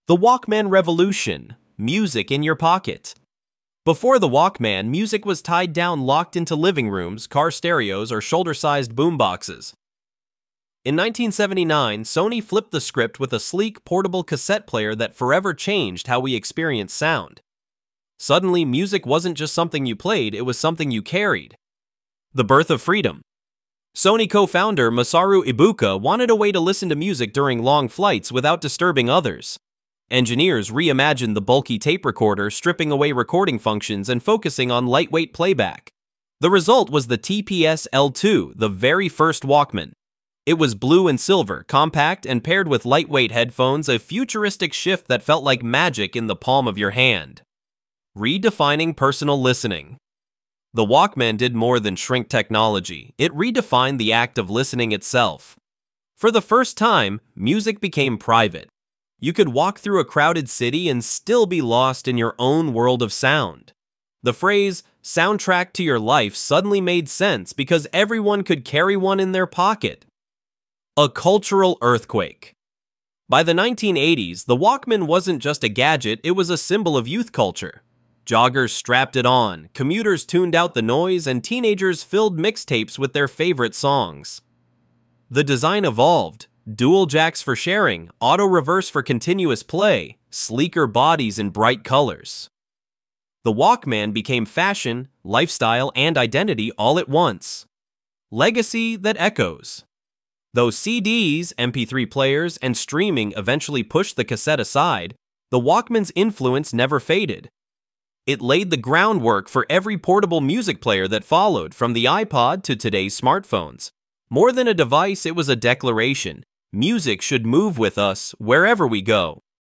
The Walkman revolution. Music in your pocket. Before the Walkman, music was tied down locked into living rooms, car stereos, or shoulder-sized boomboxes. In 1979, Sony flipped the script with a sleek, portable cassette player that forever changed how we experience sound. Suddenly, music wasn't just something you played, it was something you carried. The birth of freedom. Sony co-founder Masaru Ibuka wanted a way to listen to music during long flights without disturbing others. Engineers reimagined the bulky tape recorder, stripping away recording functions and focusing on lightweight playback. The result was the TPS L2, the very first Walkman. It was blue and silver, compact, and paired with lightweight headphones, a futuristic shift that felt like magic in the palm of your hand. Redefining personal listening. The Walkman did more than shrink technology. It redefined the act of listening itself. For the first time, music became private. You could walk through a crowded city and still be lost in your own world of sound. The phrase, soundtrack to your life, suddenly made sense because everyone could carry one in their pocket. A cultural earthquake. By the 1980s, the Walkman wasn't just a gadget, it was a symbol of youth culture. Joggers strapped it on, commuters tuned out the noise, and teenagers filled mixtapes with their favorite songs. The design evolved. Dual jacks for sharing, auto reverse for continuous play, sleeker bodies in bright colors. The Walkman became fashion, lifestyle, and identity all at once. Legacy that echoes. Though CDs, MP3 players, and streaming eventually pushed the cassette aside, the Walkman's influence never faded. It laid the groundwork for every portable music player that followed, from the iPod to today's smartphones. More than a device, it was a declaration. Music should move with us wherever we go.